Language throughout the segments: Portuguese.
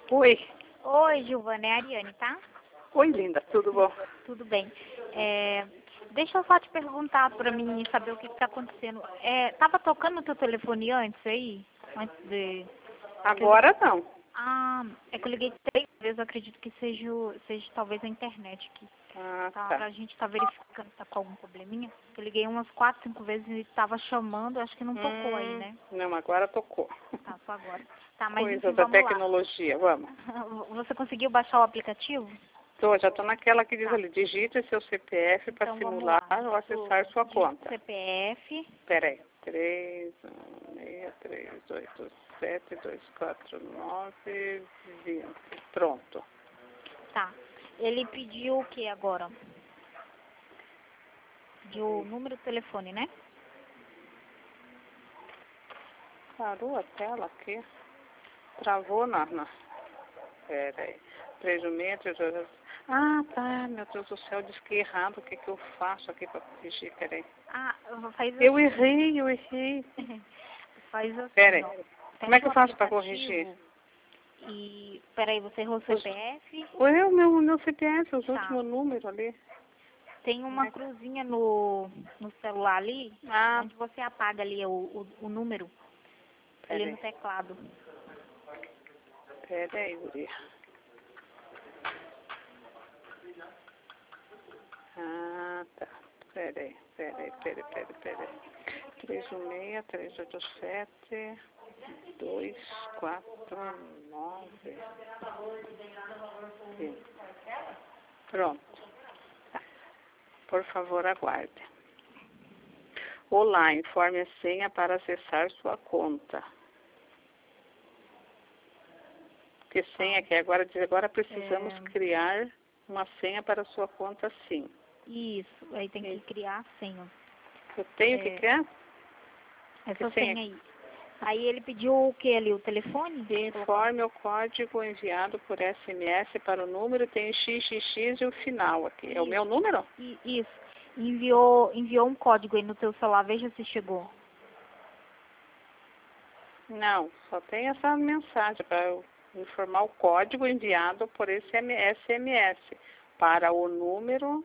Oi. Oi, Giovana, é a Ariane, tá? Oi, linda, tudo bom? Tudo bem. Deixa eu só te perguntar pra mim saber o que tá acontecendo. Tava tocando no teu telefone antes aí? Antes de... Agora não. Ah, é que eu liguei 3 vezes, eu acredito que seja talvez a internet que Ah, tá, tá. a gente tá verificando se tá com algum probleminha. Eu liguei umas 4, 5 vezes e tava chamando, acho que não tocou aí, né? Não, agora tocou. Tá, só agora. Tá, mas Coisa enfim, da vamos lá. tecnologia, vamos. Você conseguiu baixar o aplicativo? Já tô naquela que diz Tá. ali, digite seu CPF para Então vamos simular lá. ou acessar sua conta. CPF. Peraí. 316382724 920. Pronto. Tá. Ele pediu o que agora? Pediu o número do telefone, né? Parou a tela aqui. Travou na. Peraí. 31638. Ah, tá. Meu Deus do céu, disse que errado. O que que eu faço aqui para corrigir? Peraí. Ah, faz assim. Eu errei. Faz assim, Peraí. ó. Como é que Pega eu o faço para aplicativo corrigir? E, peraí, você errou o CPF? Ué, o meu CPF, os Tá. últimos números ali. Tem uma cruzinha no celular ali, Ah, onde você apaga ali o número, ali peraí. no teclado. Peraí, guria. Ah, tá. Peraí. 316387249. Sim. Pronto. Por favor, aguarde. Olá, informe a senha para acessar sua conta. Que senha que é? Agora diz, agora precisamos criar uma senha para sua conta, sim. Isso, aí tem que criar a senha. Eu tenho que criar? Essa Que senha aí. Aí ele pediu o que ali? O telefone? Informe o código enviado por SMS para o número, tem XXX e o final aqui. É o meu número? Isso. Enviou um código aí no teu celular, veja se chegou. Não, só tem essa mensagem para eu informar o código enviado por esse SMS para o número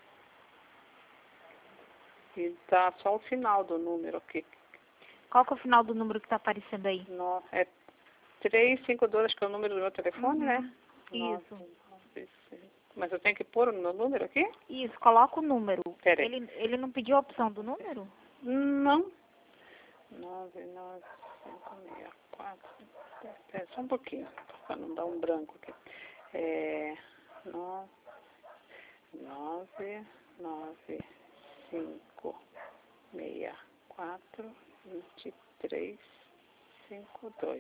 e tá só o final do número aqui. Qual que é o final do número que tá aparecendo aí? É 352, acho que é o número do meu telefone, né? Isso. 995. Mas eu tenho que pôr o meu número aqui? Isso, coloca o número. Peraí. Ele não pediu a opção do número? Não. 99564. Espera só um pouquinho, para não dar um branco aqui. 995642352.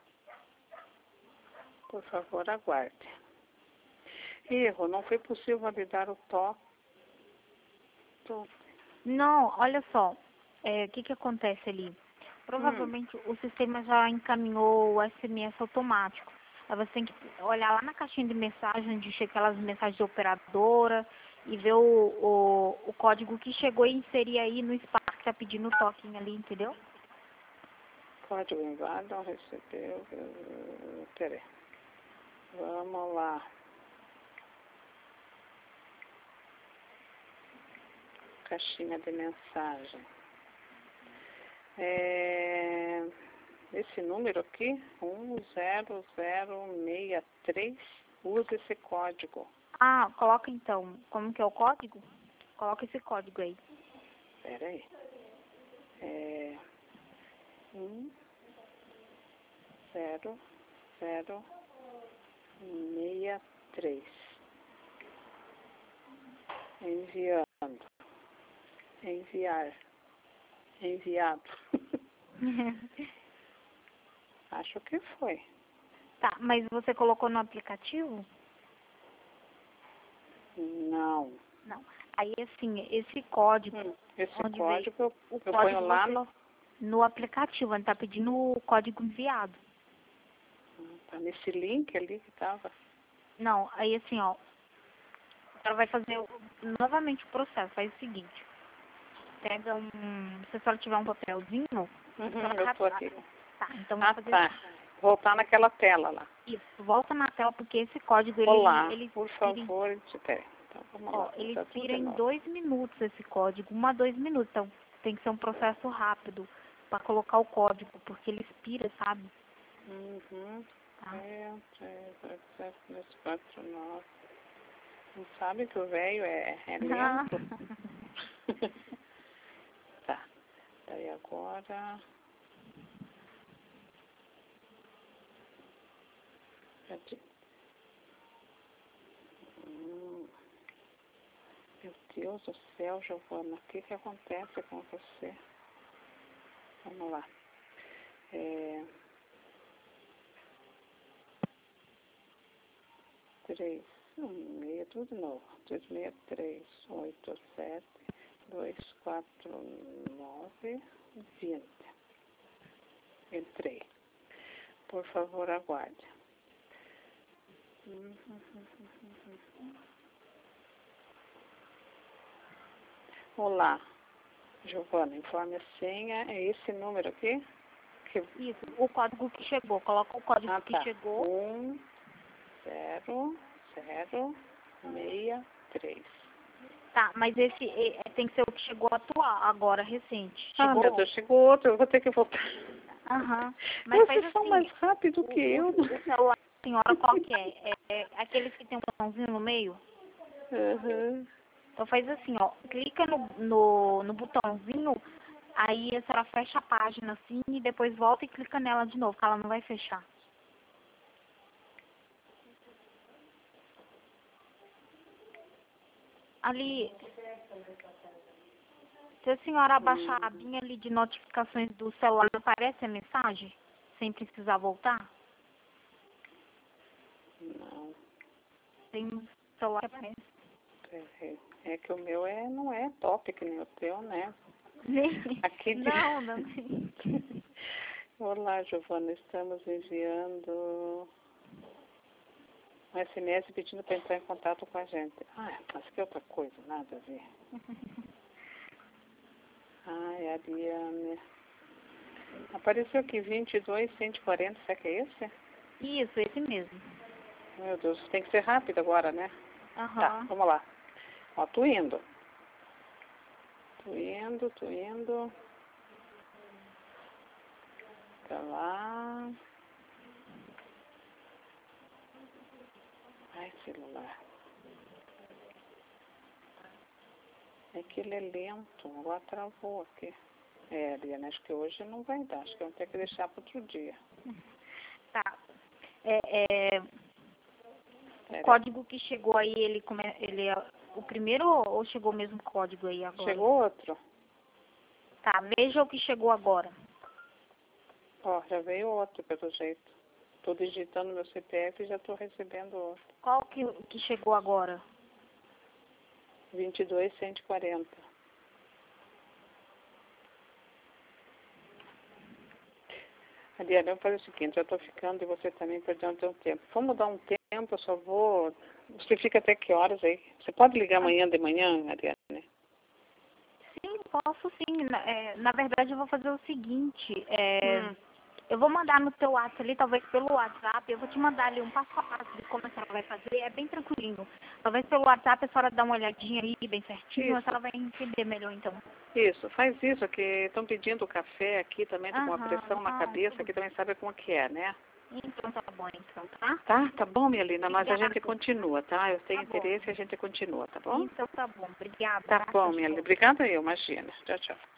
Por favor, aguarde. Erro, não foi possível validar o toque. Não, olha só. O que acontece ali? Provavelmente o sistema já encaminhou o SMS automático. Aí você tem que olhar lá na caixinha de mensagem, onde chega aquelas mensagens de operadora, e ver o código que chegou e inserir aí no espaço que tá pedindo o token ali, entendeu? Código inválido, não recebeu. Peraí. Vamos lá. Caixinha de mensagem. Esse número aqui, 10063, usa esse código. Ah, coloca então. Como que é o código? Coloca esse código aí. Peraí. 10063. Enviando. Enviado. Acho que foi. Tá, mas você colocou no aplicativo? Não. Não. Aí, assim, esse código... Esse onde código veio eu ponho lá no aplicativo, onde tá pedindo o código enviado. Tá nesse link ali que tava. Não, aí assim, ó. Ela vai fazer novamente o processo. Faz o seguinte. Pega se a senhora tiver um papelzinho... Eu tô aqui. Tá, então Ah, vamos fazer tá. assim. voltar naquela tela lá. Isso, volta na tela, porque esse código, Olá, ele por expira favor, espere. Então, vamos ó, lá. ele Tá tudo expira de em novo. 2 minutos esse código, 1 a 2 minutos. Então, tem que ser um processo rápido para colocar o código, porque ele expira, sabe? Uhum. Tá. 3, 7, 2, 4, 9. Não sabe que o velho é Não. lento? Tá. Daí agora... Cadê? Meu Deus do céu, Giovana, o que acontece com você? Vamos lá. 3, 6, tudo de novo. 2, 6, 3, 8, 7, 2, 4, 9, 20. Entrei. Por favor, aguarde. Olá, Giovana, informe a senha. É esse número aqui? Isso, o código que chegou. Coloca o código que Tá. chegou. 1, 0, 0, 6, 3. Tá, mas esse tem que ser o que chegou atual, agora, recente. Ah, Chegou? meu Deus, chegou outro. Eu vou ter que voltar. Aham. Mas Vocês faz são assim, mais rápidos que eu. o celular da senhora qual que é? É aqueles que tem um botãozinho no meio? Uhum. Então faz assim, ó, clica no botãozinho, aí a senhora fecha a página assim e depois volta e clica nela de novo, que ela não vai fechar. Ali, se a senhora abaixar a abinha ali de notificações do celular, aparece a mensagem? Sem precisar voltar? Não, Tem um celular que aparece. peraí. É que o meu não é top que nem o teu, né? Aqui de... Não, não tem. Olá, Giovana, estamos enviando um SMS pedindo para entrar em contato com a gente. Ah, mas que outra coisa, nada a ver. Ai, Ariane. Apareceu aqui 22, 140, será que é esse? Isso, esse mesmo. Meu Deus, tem que ser rápido agora, né? Aham. Tá, vamos lá. Ó, tô indo. Tô indo. Tá lá. Ai, celular. É que ele é lento. Agora travou aqui. Ariane, acho que hoje não vai dar. Acho que eu vou ter que deixar para outro dia. Tá. O Pera. código que chegou aí, ele é o primeiro ou chegou o mesmo código aí agora? Chegou outro. Tá, veja o que chegou agora. Ó, já veio outro, pelo jeito. Tô digitando meu CPF e já tô recebendo outro. Qual que chegou agora? 22, 140. Ariane, vamos fazer o seguinte, eu estou ficando e você também perdendo seu tempo. Vamos dar um tempo, eu só vou... Você fica até que horas aí? Você pode ligar amanhã de manhã, Ariane? Sim, posso sim. Na verdade, eu vou fazer o seguinte. Hum. Eu vou mandar no teu WhatsApp ali, talvez pelo WhatsApp, eu vou te mandar ali um passo a passo de como a senhora vai fazer. É bem tranquilinho. Talvez pelo WhatsApp a senhora dá uma olhadinha aí bem certinho, a senhora vai entender melhor então. Isso, faz isso, que estão pedindo café aqui também, tô com uma pressão na Não, cabeça, aqui também sabe como que é, né? então tá bom, então, tá? Tá bom, minha linda, mas a gente Obrigada. continua, tá? Eu tenho Tá bom. interesse e a gente continua, tá bom? Então tá bom, obrigada. Tá Tá? bom, Tchau, minha linda. tchau. Obrigada eu, imagina. Tchau, tchau.